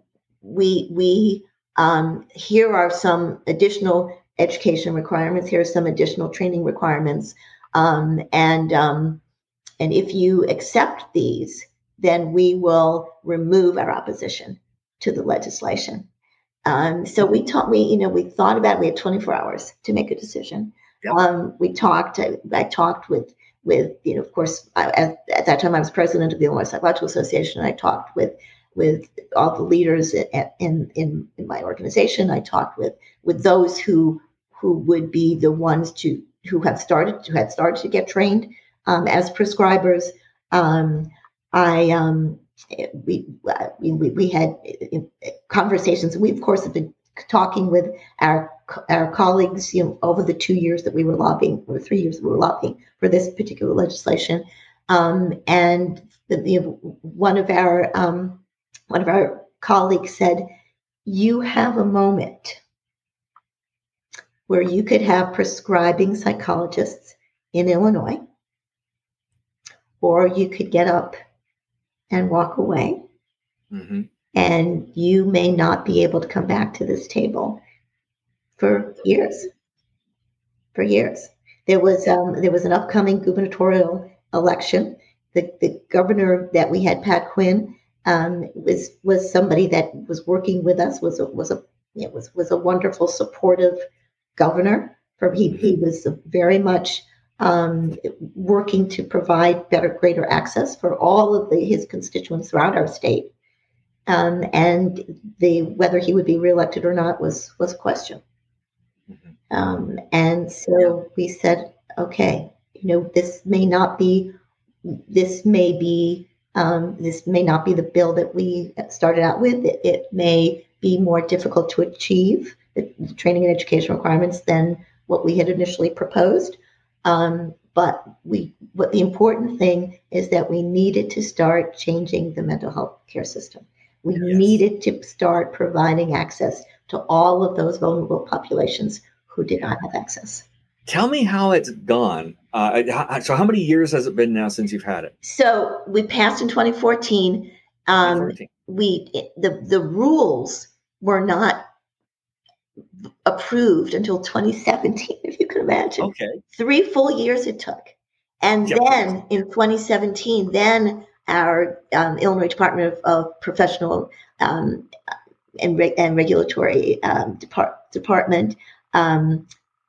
we, we, um, here are some additional education requirements. Here are some additional training requirements. Um, and, um, and if you accept these, then we will remove our opposition to the legislation. Um, so we taught, we, you know, we thought about it. We had twenty-four hours to make a decision. Yep. Um, we talked, I, I talked with, with, you know, of course, I, at, at that time I was president of the Illinois Psychological Association. I talked with, with all the leaders in, in, in, in my organization. I talked with, with those who, who would be the ones to, who have started, who had started to get trained um, as prescribers. Um, I, um, we, we, we had conversations. We, of course, have been talking with our our colleagues, you know, over the two years that we were lobbying, or three years that we were lobbying for this particular legislation. Um, and the, you know, one of our um, one of our colleagues said, "You have a moment where you could have prescribing psychologists in Illinois, or you could get up and walk away, Mm-hmm. and you may not be able to come back to this table for years." For years, there was um, there was an upcoming gubernatorial election. The the governor that we had, Pat Quinn, um, was was somebody that was working with us. was a, was a it was was a wonderful, supportive governor. For he he was very much um, working to provide better, greater access for all of the, his constituents throughout our state. Um, and the whether he would be reelected or not was was a question. Um, and so we said, okay, you know, this may not be, this may be, um, this may not be the bill that we started out with. It, it may be more difficult to achieve the, the training and education requirements than what we had initially proposed. Um, but we, what the important thing is that we needed to start changing the mental health care system. We Yes. needed to start providing access to all of those vulnerable populations who did not have access. Tell me how it's gone. Uh, how, so how many years has it been now since you've had it? So we passed in twenty fourteen. Um, twenty fourteen. we the the rules were not approved until twenty seventeen, if you can imagine. Okay. Three full years it took. And Yep. then in twenty seventeen, then our um, Illinois Department of, of Professional um, and, Re- and Regulatory um, Depart- Department, um,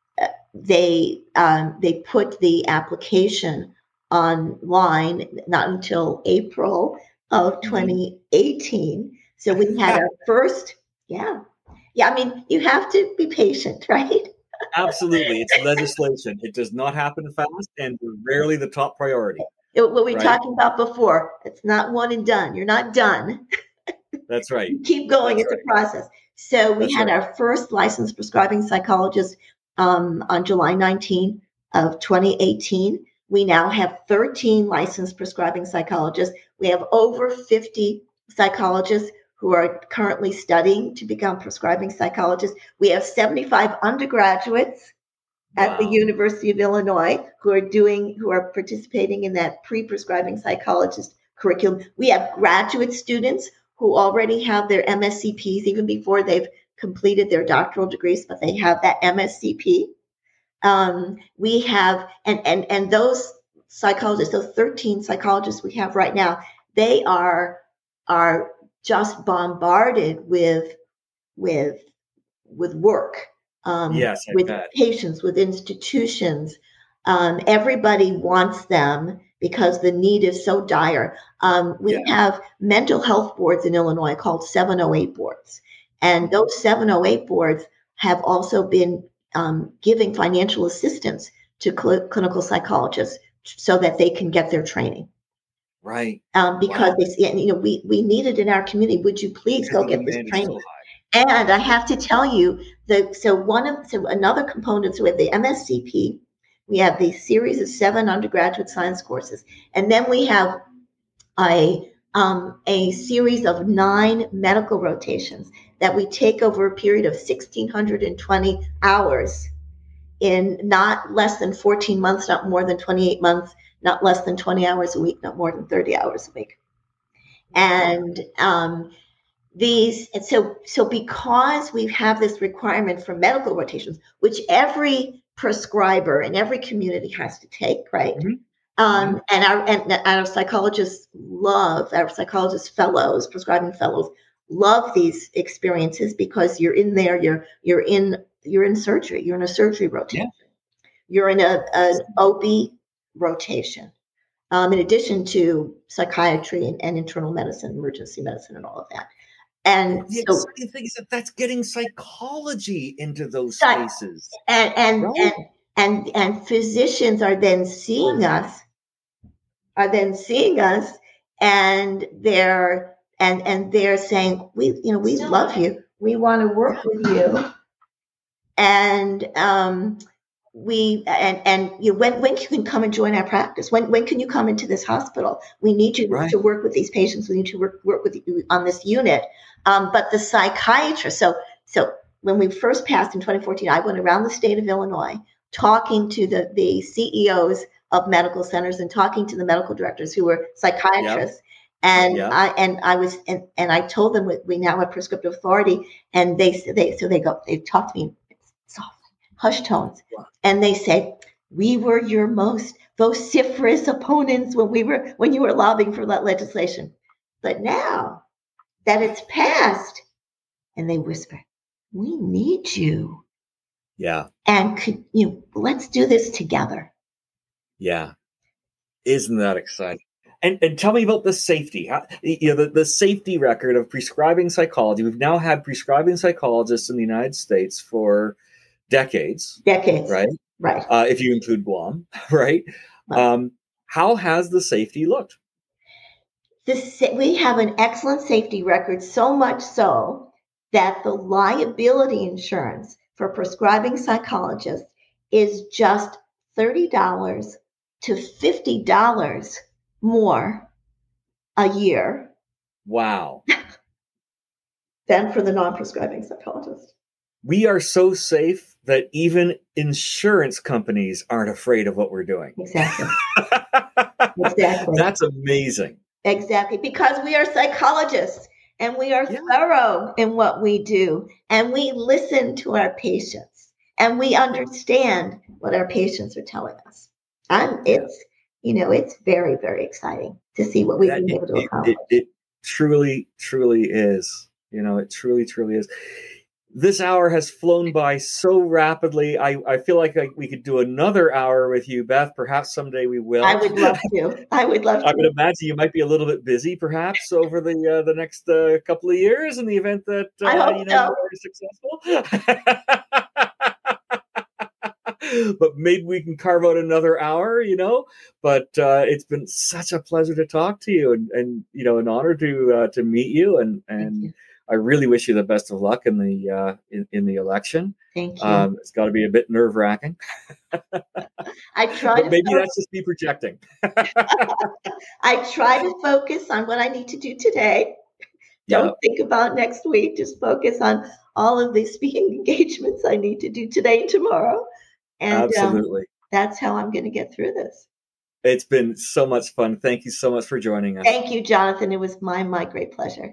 they um, they put the application online not until April of twenty eighteen. So we had our first, yeah. Yeah, I mean, you have to be patient, right? Absolutely. It's legislation. It does not happen fast, and we're rarely the top priority. It, what we were Right. talking about before, it's not one and done. You're not done. That's right. You keep going. That's it's a process. So we That's had right. our first licensed prescribing psychologist um, on July nineteenth of twenty eighteen. We now have thirteen licensed prescribing psychologists. We have over fifty psychologists who are currently studying to become prescribing psychologists. We have seventy-five undergraduates at the Wow. University of Illinois who are doing, who are participating in that pre-prescribing psychologist curriculum. We have graduate students who already have their M S C Ps even before they've completed their doctoral degrees, but they have that M S C P. Um, we have, and, and, and those psychologists, those thirteen psychologists we have right now, they are, are just bombarded with, with, with work. Um, Yes, I with bet. patients, with institutions. Um, everybody wants them because the need is so dire. Um, we Yeah. have mental health boards in Illinois called seven oh eight boards. And those seven oh eight boards have also been um, giving financial assistance to cl- clinical psychologists so that they can get their training. Right. Um, because Wow. they, see- you know, we, we need it in our community. Would you please go The get this demand is training? so high. And I have to tell you that so one of so another component, so we have the M S C P, we have the series of seven undergraduate science courses, and then we have a um, a series of nine medical rotations that we take over a period of one thousand six hundred twenty hours in not less than fourteen months, not more than twenty-eight months, not less than twenty hours a week, not more than thirty hours a week. And um, these, and so, so because we have this requirement for medical rotations, which every prescriber in every community has to take, right? Mhm. Um, and our and our psychologists love, our psychologist fellows, prescribing fellows love these experiences because you're in there, you're you're in you're in surgery, you're in a surgery rotation, you're in a an O B rotation, um, in addition to psychiatry and, and internal medicine, emergency medicine, and all of that. And The so, exciting thing is that that's getting psychology into those Psych- spaces. and and, Right. and and and physicians are then seeing us, are then seeing us, and they're and and they're saying, we, you know, we love you, we want to work with you, and um, we and and you when when you can come and join our practice, when when can you come into this hospital? We need you Right. to work with these patients. We need to work work with you on this unit. Um, but the psychiatrist, so so when we first passed in twenty fourteen, I went around the state of Illinois talking to the the C E Os of medical centers and talking to the medical directors who were psychiatrists. And Yep. I and I was and, and I told them we, we now have prescriptive authority, and they they so they go they talk to me softly, hushed tones, Wow. and they say, we were your most vociferous opponents when we were when you were lobbying for that legislation, but now that it's passed, and they whisper, we need you, Yeah. and could you know, let's do this together. Yeah. Isn't that exciting? And, and tell me about the safety. How, you know, the, the safety record of prescribing psychology. We've now had prescribing psychologists in the United States for decades, Decades, right? right. Uh, if you include Guam, right? Right. Um, how has the safety looked? This, we have an excellent safety record, so much so that the liability insurance for prescribing psychologists is just thirty dollars to fifty dollars more a year. Wow. Than for the non-prescribing psychologist. We are so safe that even insurance companies aren't afraid of what we're doing. Exactly. Exactly. That's amazing. Exactly. Because we are psychologists and we are yeah. thorough in what we do, and we listen to our patients and we understand what our patients are telling us. And it's, you know, it's very, very exciting to see what we've that, been able to it, accomplish. It, it, it truly, truly is. You know, it truly, truly is. This hour has flown by so rapidly. I, I feel like I, we could do another hour with you, Beth. Perhaps someday we will. I would love to. I would love to. I would imagine you might be a little bit busy, perhaps, over the uh, the next uh, couple of years in the event that uh, I hope you know so. you're successful. But maybe we can carve out another hour, you know. But uh, it's been such a pleasure to talk to you, and, and you know, an honor to uh, to meet you, and and. I really wish you the best of luck in the uh, in, in the election. Thank you. Um, it's got to be a bit nerve wracking. I try. But to maybe focus. That's just me projecting. I try to focus on what I need to do today. Don't yeah. think about next week. Just focus on all of the speaking engagements I need to do today and tomorrow. And absolutely, um, that's how I'm going to get through this. It's been so much fun. Thank you so much for joining us. Thank you, Jonathan. It was my my great pleasure.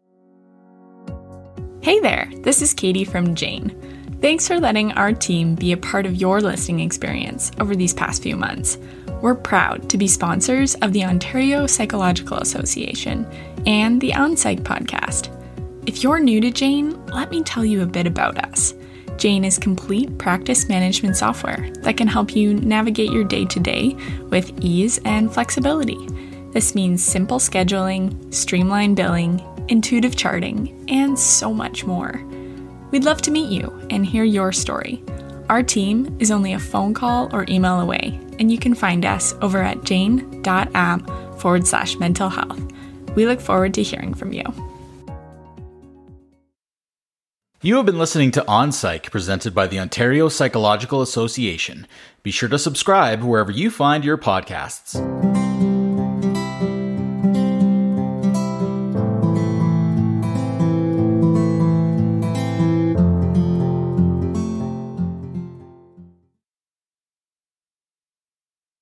Hey there, this is Katie from Jane. Thanks for letting our team be a part of your listening experience over these past few months. We're proud to be sponsors of the Ontario Psychological Association and the OnPsych podcast. If you're new to Jane, let me tell you a bit about us. Jane is complete practice management software that can help you navigate your day-to-day with ease and flexibility. This means simple scheduling, streamlined billing, intuitive charting, and so much more. We'd love to meet you and hear your story. Our team is only a phone call or email away, and you can find us over at jane.app forward slash mental health. We look forward to hearing from you. You have been listening to OnPsych, presented by the Ontario Psychological Association. Be sure to subscribe wherever you find your podcasts.